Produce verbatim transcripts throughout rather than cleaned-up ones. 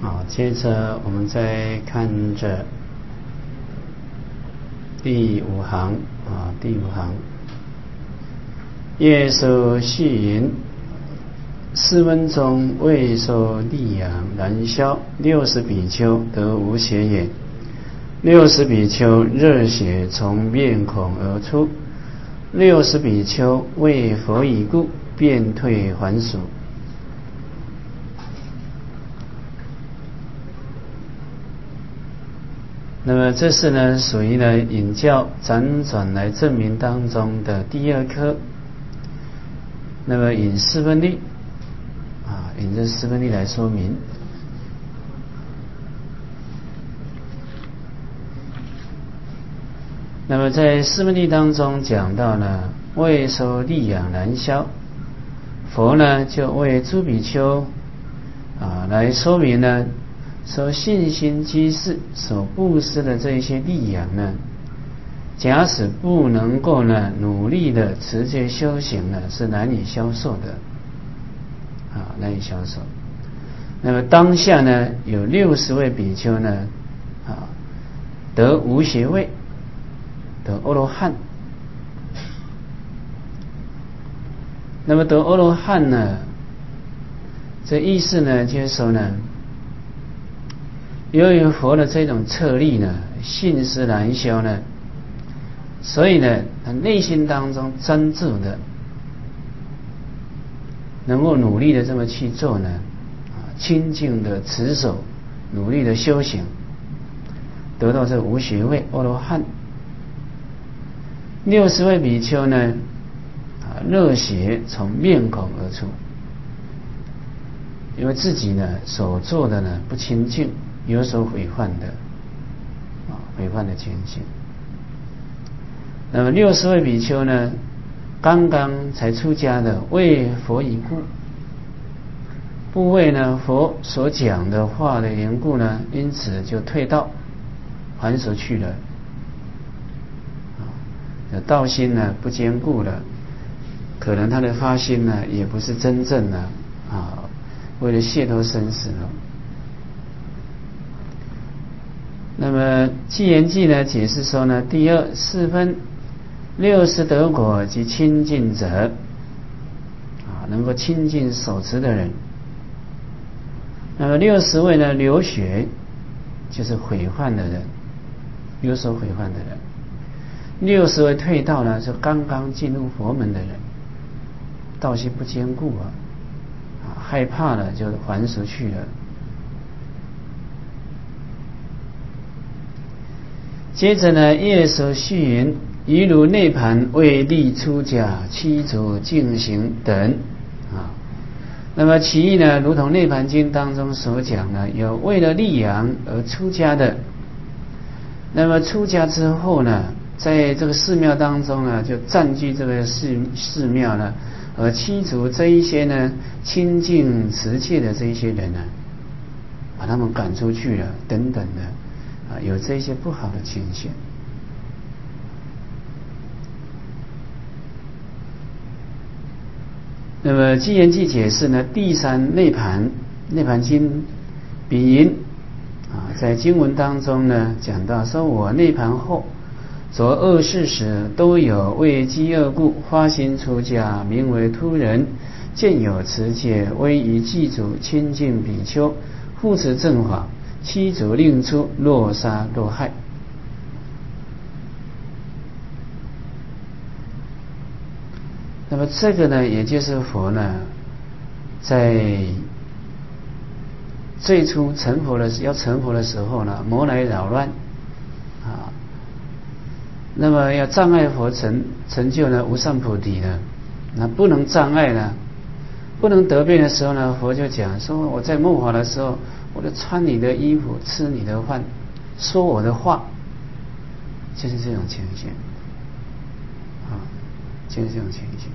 好，接着我们再看着第五行啊，第五行，夜受续云，四分钟未受力阳燃烧，六十比丘得无邪也。六十比丘热血从面孔而出，六十比丘为佛已故，便退还俗。那么这是呢属于呢引教辗转来证明当中的第二科。那么引四分律啊，引这四分律来说明。那么在四分律当中讲到呢，为受力养燃烧，佛呢就为诸比丘啊来说明呢，说信心居士所布施的这一些力养呢，假使不能够呢努力的持戒修行呢，是难以消受的啊，难以消受。那么当下呢，有六十位比丘呢啊得无邪位，得阿罗汉。那么得阿罗汉呢，这意思呢就是说呢，由于佛的这种策力呢，信施燃烧呢，所以呢他内心当中专注的能够努力的这么去做呢，啊，清净的持守，努力的修行，得到这无邪位阿罗汉。六十位比丘呢，啊，热血从面孔而出，因为自己呢所做的呢不清净，有所毁犯的啊，毁犯的情形。那么六十位比丘呢，刚刚才出家的，为佛已故，不为呢佛所讲的话的缘故呢，因此就退道还俗去了。道心呢不坚固了，可能他的发心呢也不是真正的啊，为了解脱生死了。那么寂言记呢解释说呢，第二四分六十得果及亲近者啊，能够亲近手持的人。那么六十位呢流血，就是毁犯的人，有所毁犯的人。六十位退道呢，是刚刚进入佛门的人，道心不坚固啊，啊害怕了就还俗去了。接着呢，夜所续云，于如内盘为利出家七祖净行等啊。那么其意呢，如同内盘经当中所讲呢，有为了利养而出家的。那么出家之后呢，在这个寺庙当中呢，就占据这个寺寺庙呢，而驱逐这一些呢清净持戒的这一些人呢，把他们赶出去了，等等的啊，有这些不好的情形。那么寂言记解释呢，第三内盘内盘经比云啊，在经文当中呢讲到说，我内盘后着恶事时，都有为饥饿故发心出家，名为突人，见有持戒，威仪祭祖，亲近比丘，护持正法，七祖令出，若杀若害。那么这个呢，也就是佛呢，在最初成佛的要成佛的时候呢，魔来扰乱啊。那么要障碍佛成成就呢无上菩提呢，那不能障碍呢，不能得病的时候呢，佛就讲说，我在末法的时候，我就穿你的衣服，吃你的饭，说我的话，就是这种情形啊，就是这种情形。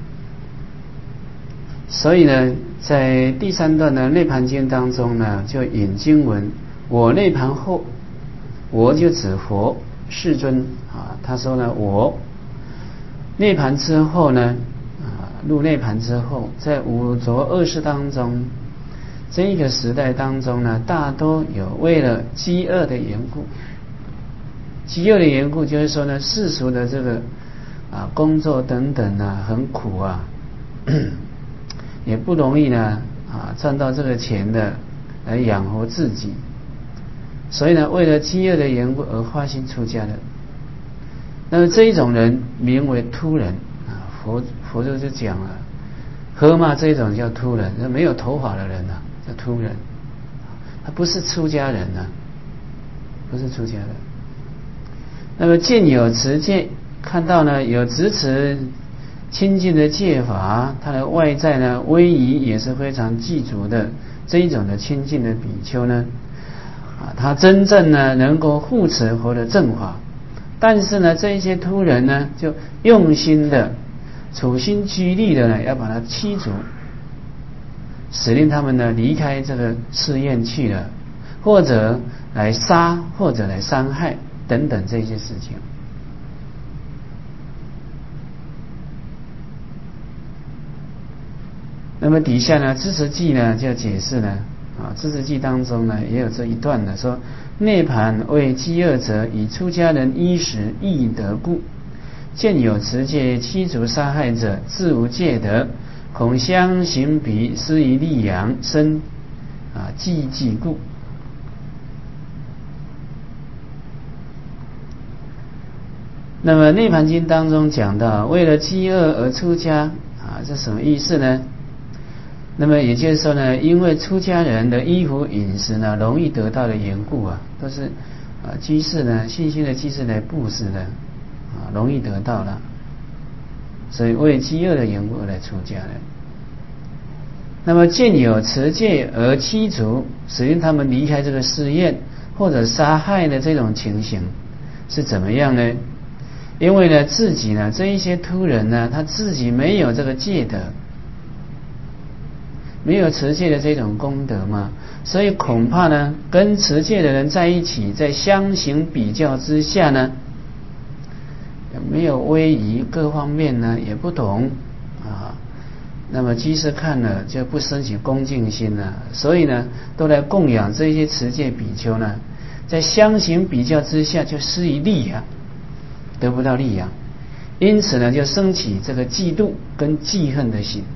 所以呢，在第三段的内盘经当中呢，就引经文，我内盘后，我就指佛世尊啊，他说呢，我内盘之后呢，啊，入内盘之后，在五浊恶世当中， 这一个时代当中呢，大多有为了饥饿的缘故，饥饿的缘故就是说呢，世俗的这个啊工作等等啊很苦啊，也不容易呢啊赚到这个钱的来养活自己，所以呢，为了饥饿的缘故而发心出家的，那么这一种人名为秃人啊，佛佛就就讲了，喝嘛这一种叫秃人，那没有头发的人啊叫秃人，他不是出家人啊，不是出家人。那么见有持戒，看到呢有执持清净的戒法，他的外在呢威仪也是非常具足的，这一种的清净的比丘呢，啊，他真正呢能够护持佛的正法，但是呢这一些秃人呢就用心的处心积虑的呢要把它驱逐，使令他们呢离开这个寺院去了，或者来杀，或者来伤害等等这些事情。那么底下呢，知识记呢就解释呢，啊，知识记当中呢也有这一段的说，涅盘为饥饿者，以出家人衣食易得故，见有持戒驱逐杀害者，自无戒得，恐相形彼施于利养生啊寂寂故。那么涅盘经当中讲到，为了饥饿而出家啊，这什么意思呢？那么也就是说呢，因为出家人的衣服饮食呢容易得到的缘故啊，都是啊居士呢信心的居士来布施的啊，容易得到了，所以为饥饿的缘故而来出家的。那么见有持戒而驱逐，使令他们离开这个寺院或者杀害的这种情形是怎么样呢？因为呢自己呢这一些秃人呢，他自己没有这个戒德，没有持戒的这种功德嘛，所以恐怕呢跟持戒的人在一起，在相形比较之下呢，没有威仪，各方面呢也不同啊。那么居士看了就不生起恭敬心了，所以呢都来供养这些持戒比丘呢，在相形比较之下就失于利养，得不到利养，因此呢就升起这个嫉妒跟记恨的心。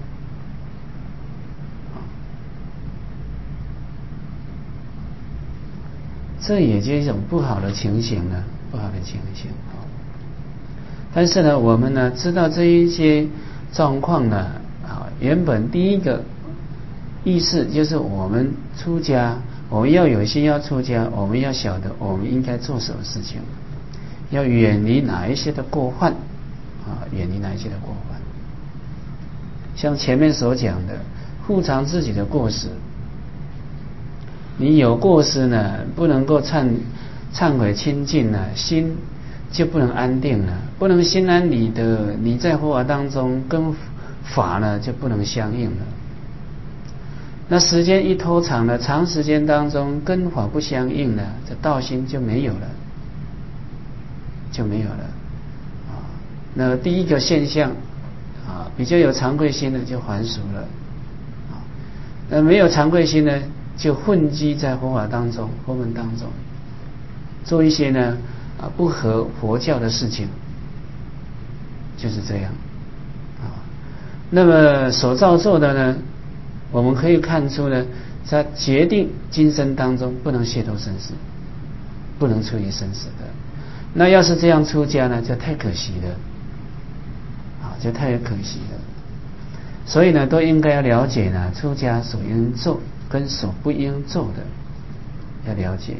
这也就是一种不好的情形了，不好的情形。但是呢，我们呢知道这一些状况呢，啊，原本第一个意思就是我们出家，我们要有心要出家，我们要晓得我们应该做什么事情，要远离哪一些的过患，啊，远离哪一些的过患。像前面所讲的，护藏自己的过失。你有过失呢，不能够忏忏悔清净呢，心就不能安定了，不能心安理得，你在佛法当中跟法呢就不能相应了。那时间一拖长了，长时间当中跟法不相应了，这道心就没有了，就没有了啊。那第一个现象啊，比较有惭愧心的就还俗了啊，那没有惭愧心呢，就混迹在佛法当中，佛门当中，做一些呢啊不合佛教的事情，就是这样啊。那么所造作的呢，我们可以看出呢，他决定今生当中不能亵渎生死，不能处理生死的。那要是这样出家呢，就太可惜了啊，就太可惜了。所以呢，都应该要了解呢，出家所应做跟所不应做的要了解。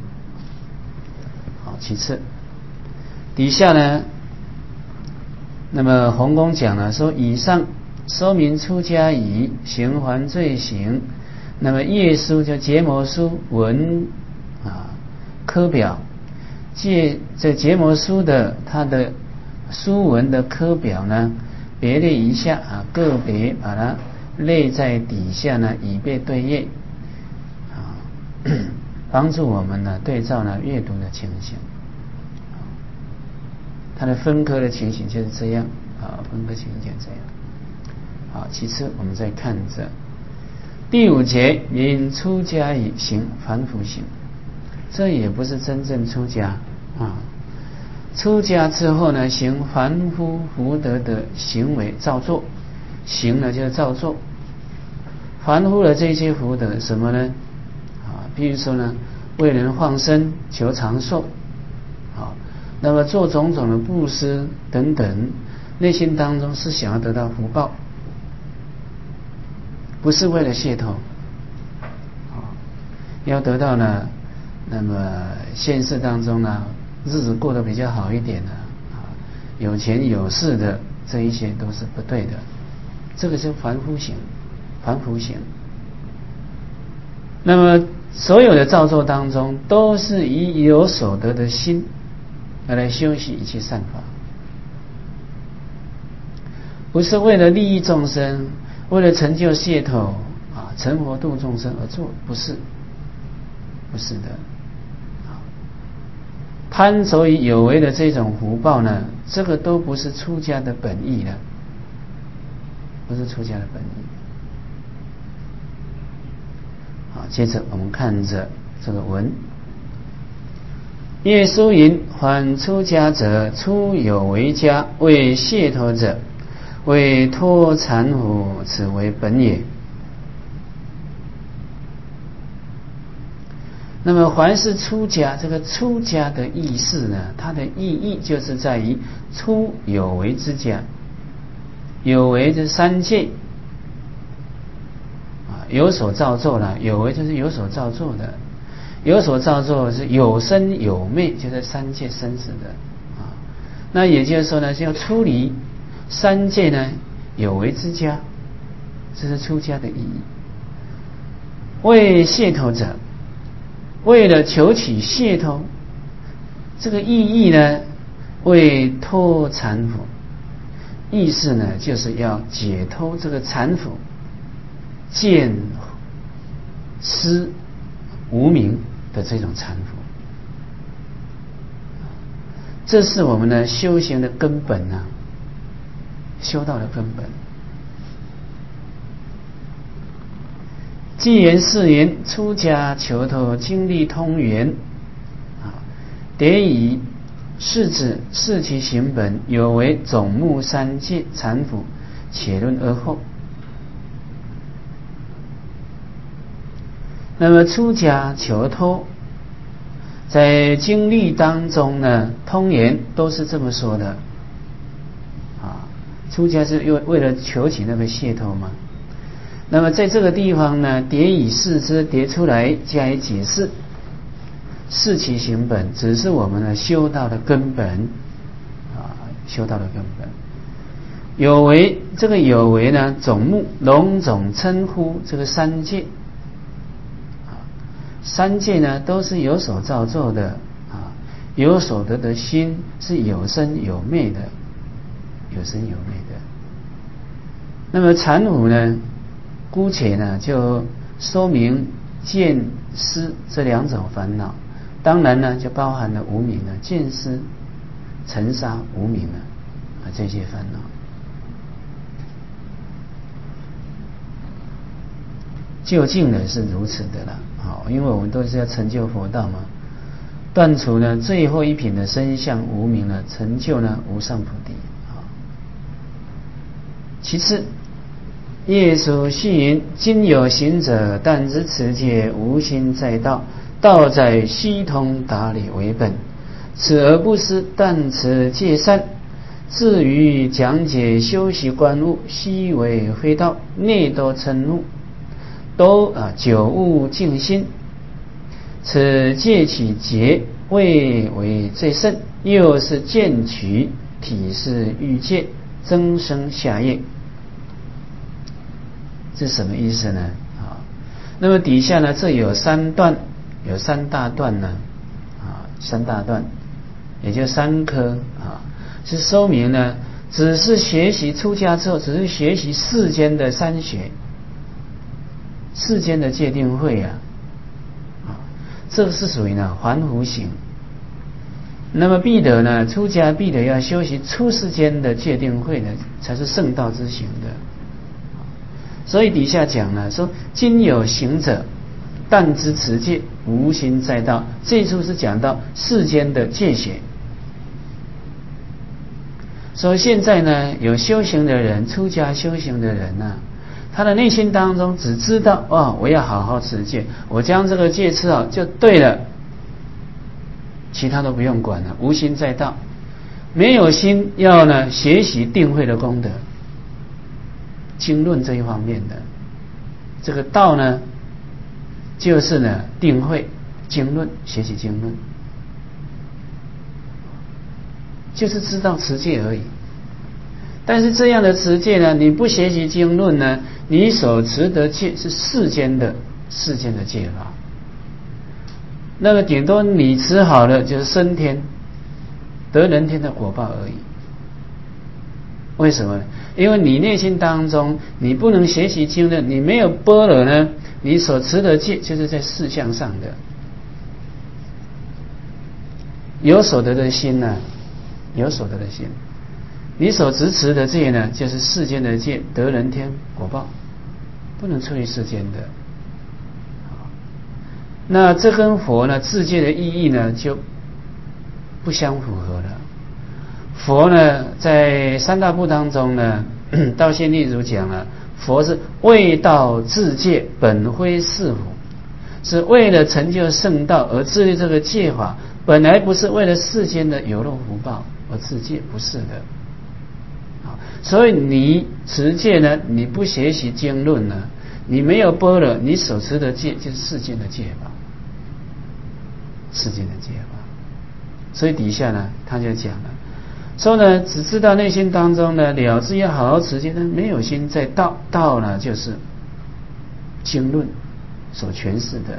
好，其次底下呢，那么弘公讲了说，以上说明出家已行还罪行。那么页书就结魔书文啊科表，借这结魔书的它的书文的科表呢，别列一下啊，个别把它列在底下呢，以备对阅啊，帮助我们呢对照呢阅读的情形。它的分科的情形就是这样啊，分科情形就是这样。好，其次我们再看着第五节因出家以行凡夫行，这也不是真正出家啊。出家之后呢，行凡夫福德的行为造作，行呢就是造作，凡夫的这些福德什么呢？啊，比如说呢，为人放生求长寿，啊，那么做种种的布施等等，内心当中是想要得到福报，不是为了噱头，啊，要得到呢，那么现实当中呢，日子过得比较好一点的啊，有钱有势的，这一些都是不对的，这个是凡夫行，凡夫行。那么所有的造作当中，都是以有所得的心而来修习一切善法，不是为了利益众生，为了成就噱头啊，成佛度众生而做，不是，不是的。贪着于有为的这种福报呢，这个都不是出家的本意了，不是出家的本意。好，接着我们看着这个文，耶稣云：凡出家者，出有为家，为解脱者，为脱缠缚，此为本也。那么凡是出家，这个出家的意思呢，它的意义就是在于出有为之家。有为这三界啊，有所造作了，有为就是有所造作的，有所造作是有生有灭，就在三界生死的啊。那也就是说呢，是要出离三界呢有为之家，这是出家的意义。为解脱者，为了求取解脱，这个意义呢，为脱缠缚，意思呢就是要解脱这个缠缚，见思无明的这种缠缚，这是我们的修行的根本啊，修道的根本。既言是言出家求脱，经历通圆啊，得以是指视其行本，有为总目三界缠缚，且论而后。那么出家求脱，在经历当中呢，通言都是这么说的啊，出家是为为了求取那个解脱嘛。那么在这个地方呢，叠以示之，叠出来加以解释，视其行本，只是我们的修道的根本啊，修道的根本。有为，这个有为呢，总目笼总称呼这个三界啊，三界呢都是有所造作的啊，有所得的心是有生有灭的，有生有灭的。那么缠缚呢，姑且呢就说明见思这两种烦恼，当然呢就包含了无明了，见思尘沙无明了啊，这些烦恼。究竟呢是如此的了，好，因为我们都是要成就佛道嘛，断除呢最后一品的身相无明呢，成就呢无上菩提。好，其次业属细云：今有行者，但知此界无心在道，道在悉通达理为本。此而不思，但持戒善。至于讲解修习观悟，悉为非道，内多嗔怒，都啊久悟静心。此戒起劫，未为最甚，又是见取体是欲界，增生下业。是什么意思呢？啊，那么底下呢，这有三段，有三大段呢，啊，三大段，也就三科啊，是说明呢，只是学习出家之后，只是学习世间的三学，世间的戒定慧啊，啊，这个是属于呢凡夫行。那么必得呢，出家必得要修习出世间的戒定慧呢，才是圣道之行的。 所以底下讲了说，今有行者，但知持戒，无心在道。这一处是讲到世间的戒学。所以现在呢，有修行的人，出家修行的人呢、啊，他的内心当中只知道哦，我要好好持戒，我将这个戒持好就对了，其他都不用管了，无心在道，没有心要呢学习定慧的功德，经论这一方面的这个道呢，就是呢定慧经论，学习经论。就是知道持戒而已，但是这样的持戒呢，你不学习经论呢，你所持的戒是世间的世间的戒法，那么顶多你持好了就是升天得人天的果报而已。为什么呢？因为你内心当中你不能学习经论，你没有般若呢，你所持的戒就是在事相上的，有所得的心呢，有所得的心，你所执持的戒呢，就是世间的戒，得人天果报，不能出于世间的。那这跟佛呢自戒的意义呢就不相符合了。佛呢在三大部当中呢，道宪例如讲了，佛是为道自戒，本非是佛，是为了成就圣道而自立这个戒法，本来不是为了世间的有漏福报而自戒，不是的。所以你持戒呢，你不学习经论呢，你没有般若，你所持的戒就是世间的戒法，世间的戒法。所以底下呢他就讲了，说呢只知道内心当中呢了知要好好持戒，但没有心在道，道呢就是经论所诠释的。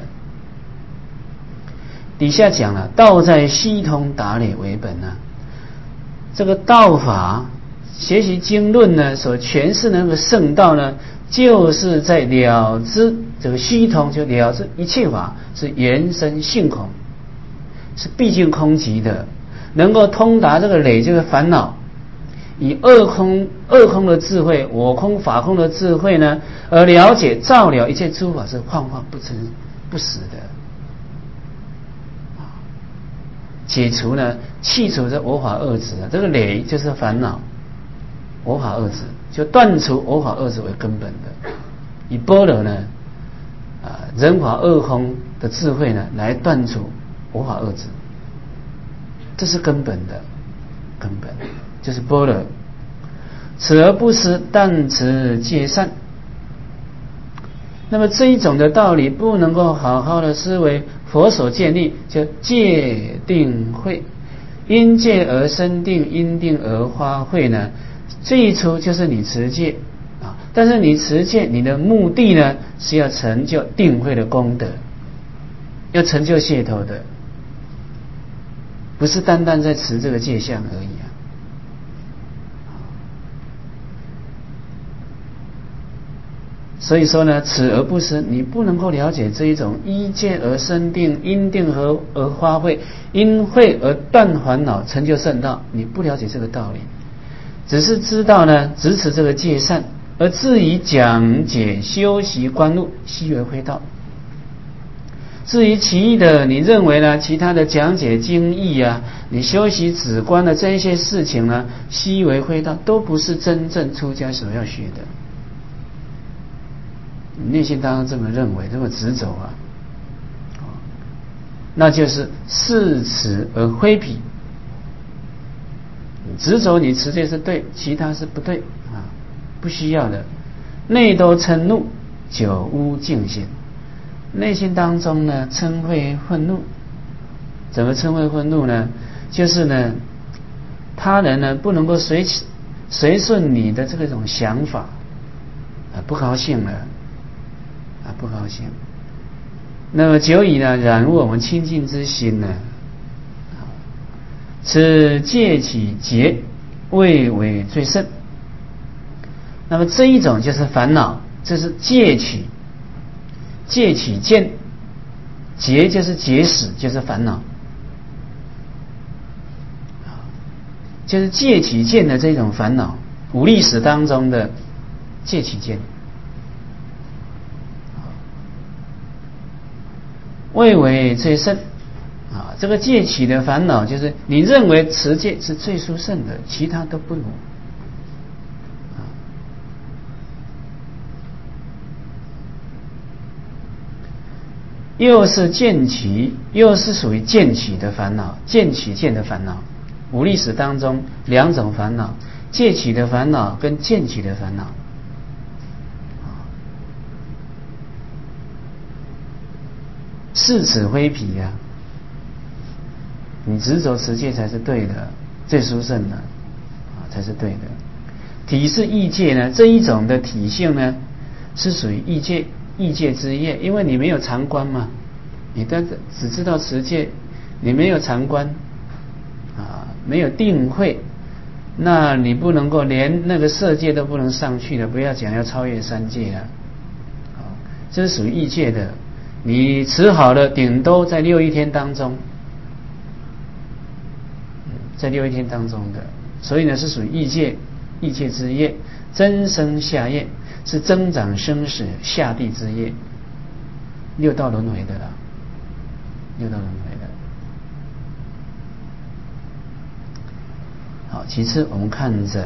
底下讲了，道在悉通达理为本啊，这个道法学习经论呢所诠释的那个圣道呢，就是在了知这个悉通，就了知一切法是缘生性空，是毕竟空寂的，能够通达这个累这个烦恼，以二空二空的智慧，我空法空的智慧呢，而了解照了一切诸法是幻化不真不实的，解除呢去除这我法二执，这个累就是烦恼，我法二执就断除我法二执为根本的，以般若呢啊人法二空的智慧呢来断除我法二执，这是根本的，根本就是般若。此而不思，但持戒善。那么这一种的道理不能够好好的思维，佛所建立叫戒定慧，因戒而生定，因定而发慧呢，最初就是你持戒啊，但是你持戒你的目的呢是要成就定慧的功德，要成就解脱的，不是单单在持这个戒相而已啊。所以说呢，此而不思，你不能够了解这一种依戒而生定，因定而而发慧，因慧而断烦恼，成就圣道，你不了解这个道理，只是知道呢只持这个戒善，而至于讲解修习观路，悉为非道。至于其余的，你认为呢其他的讲解经义啊，你修习止观的这一些事情呢，悉为非道，都不是真正出家所要学的。你内心当中这么认为，这么执着啊，那就是视持而非彼。执着你持戒是对，其他是不对啊，不需要的。内都嗔怒，久污净心。内心当中呢，嗔恚愤怒。怎么嗔恚愤怒呢？就是呢，他人呢不能够随随顺你的这个种想法啊，不高兴了。啊，不高兴。那么久以呢，染污我们清净之心呢。此戒起结，谓为最甚。那么这一种就是烦恼，这是戒起，戒起见，结就是结使，就是烦恼，就是戒起见的这种烦恼，五力史当中的戒起见。 谓为最胜啊。这个戒起的烦恼，就是你认为持戒是最殊胜的，其他都不如。又是见起，又是属于见起的烦恼，见起见的烦恼。无历史当中两种烦恼，戒起的烦恼跟见起的烦恼。视此灰皮呀、啊，你执着持戒才是对的，最殊胜的啊，才是对的。体是异戒呢，这一种的体性呢，是属于异戒。异戒之业，因为你没有常观嘛，你但只知道持戒，你没有常观啊，没有定慧，那你不能够连那个色界都不能上去的，不要讲要超越三界了。啊，这是属于异戒的，你持好了，顶多在六一天当中，在六一天当中的，所以呢是属于异戒，异戒之业，增生下业。是增长生死下地之业，六道轮回的啦，六道轮回的。好，其次我们看着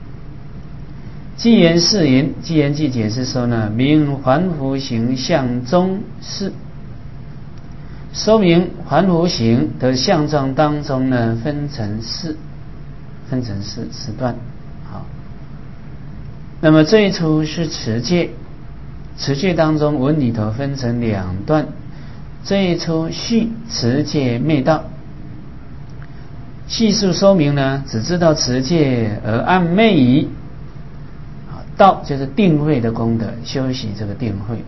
偈言是云，偈言偈解释说呢，名还福行相中是，说明还福行的相状当中呢，分成四，分成四四段。好。那么这一出是持戒，持戒当中文里头分成两段，这一出续持戒灭道，细数说明呢，只知道持戒而按昧仪，道就是定慧的功德，修习这个定慧。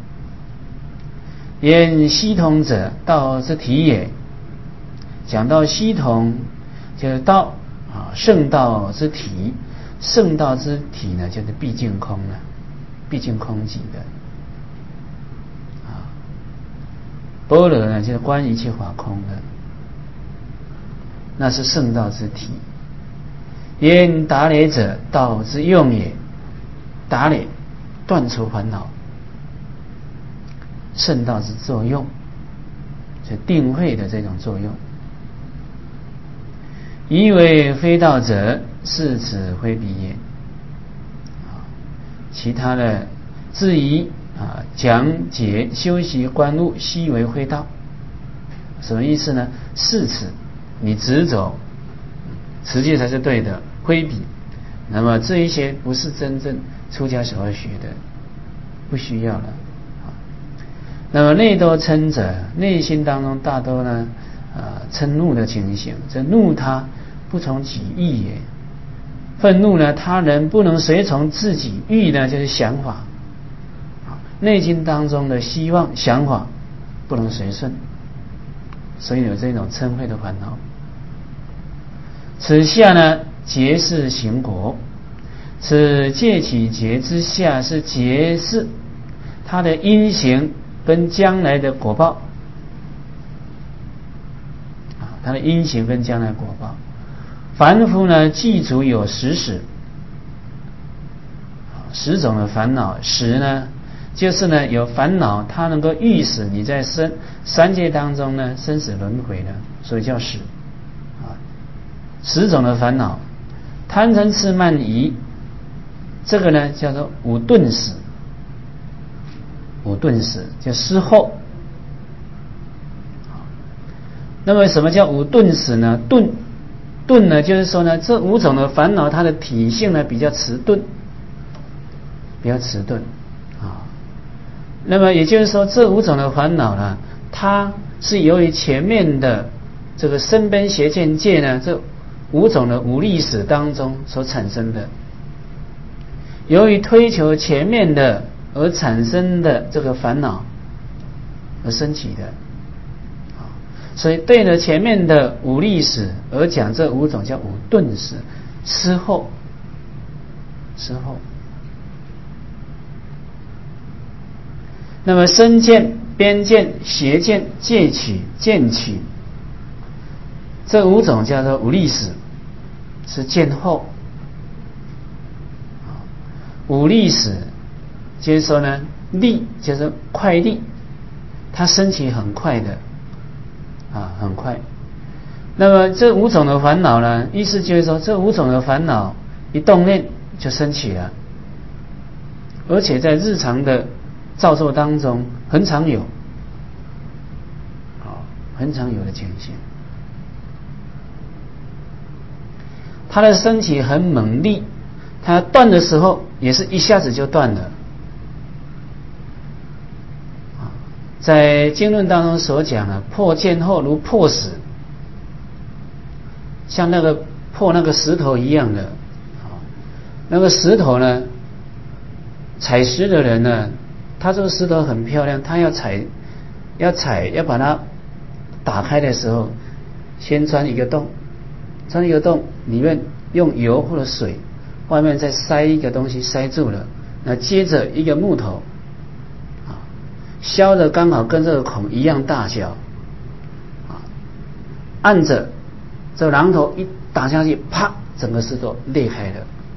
言悉同者，道之体也。讲到悉同，就是道啊，圣道之体。圣道之体呢，就是毕竟空了，毕竟空寂的啊。般若呢，就是观一切法空的，那是圣道之体。言达累者，道之用也。达累，断除烦恼，圣道之作用，是定慧的这种作用。以为非道者，是指灰鼻也。其他的质疑啊，讲解修习观悟，悉为非道。什么意思呢？是此，你执着持戒才是对的，灰笔。那么这一些不是真正出家所要学的，不需要了。那么内多嗔者，内心当中大多呢，啊，嗔怒的情形，这怒他不从己意也。愤怒呢，他人不能随从自己，欲呢就是想法，内心当中的希望想法不能随顺，所以有这种嗔恚的烦恼。此下呢，劫是行果，此戒起劫之下是劫是它的因行跟将来的果报，它的因行跟将来果报。凡夫呢，记住有十使，十种的烦恼。使呢，就是呢有烦恼，它能够预使你在生三界当中呢生死轮回的，所以叫使。啊，十种的烦恼，贪嗔痴慢疑，这个呢叫做五钝使。五钝使叫失后。那么什么叫五钝使呢？钝。钝呢，就是说呢，这五种的烦恼，它的体性呢比较迟钝，比较迟钝啊。那么也就是说，这五种的烦恼呢，它是由于前面的这个身边邪见界呢，这五种的五力使当中所产生的，由于推求前面的而产生的这个烦恼而升起的。所以对了前面的五力使而讲，这五种叫五钝使，失后，失后。那么身见、边见、邪见、戒起、见起，这五种叫做五力使，是见后。五力使就是说呢，力就是快力， 它升起很快的啊，很快。那么这五种的烦恼呢，意思就是说，这五种的烦恼一动念就升起了，而且在日常的造作当中很常有，啊，很常有的情形。它的升起很猛烈，它断的时候也是一下子就断了。在经论当中所讲的破剑后如破石，像那个破那个石头一样的，那个石头呢，采石的人呢，他这个石头很漂亮，他要采要采要把它打开的时候，先钻一个洞，钻一个洞里面用油或者水，外面再塞一个东西塞住了，那接着一个木头啊，削的刚好跟这个孔一样大小啊，按着这榔头一打下去，啪，整个石头裂开了。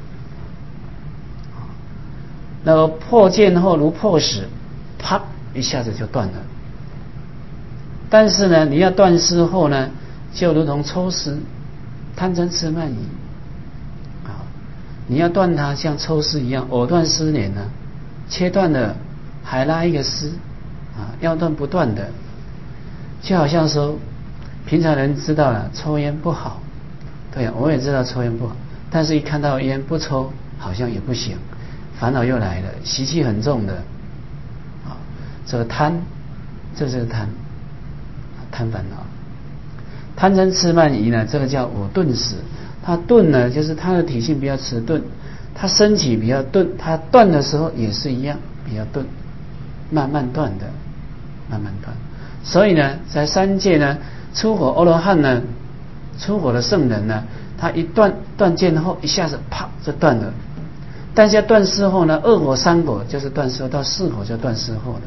那个破剑后如破石，啪一下子就断了。但是呢，你要断丝后呢，就如同抽丝，贪嗔痴慢疑啊，你要断它像抽丝一样，藕断丝连呢，切断了还拉一个丝啊，要断不断的，就好像说，平常人知道了抽烟不好，对啊，我也知道抽烟不好，但是一看到烟不抽，好像也不行。烦恼又来了，习气很重的啊，这个贪，这就是贪，贪烦恼。贪嗔痴慢疑呢，这个叫我钝死。它钝呢，就是它的体性比较迟钝，它升起比较钝，它断的时候也是一样，比较钝，慢慢断的，慢慢断。所以呢，在三界呢，出火阿罗汉呢，出火的圣人呢，他一断断剑后，一下子啪就断了。但是要断丝后呢，二火三火就是断丝后，到四火就断丝后的。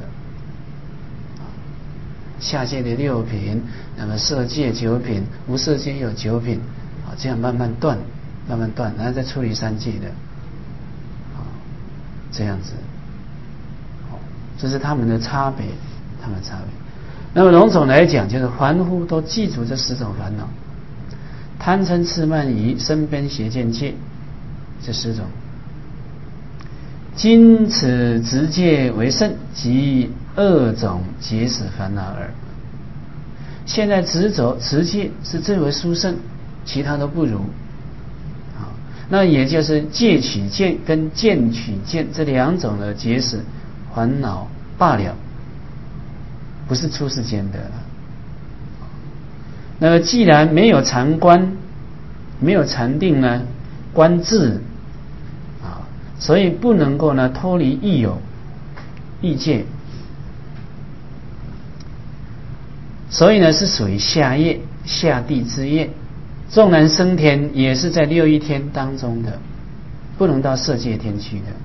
下界的六品，那么色界九品，无色界有九品，啊，这样慢慢断，慢慢断，然后再处理三界的，啊，这样子，这是他们的差别，他们的差别。那么笼统来讲，就是凡夫都记住这十种烦恼：贪嗔痴慢疑、身边邪见戒，这十种。今此直戒为胜，即二种结使烦恼耳。现在执着持戒是最为殊胜，其他都不如。好，那也就是戒取见跟见取见这两种的结使烦恼罢了，不是出世间的。那么既然没有禅观，没有禅定呢，观智。所以不能够呢脱离亦有异界，所以呢是属于下业下地之业，纵然升天也是在六欲天当中的，不能到色界天去的。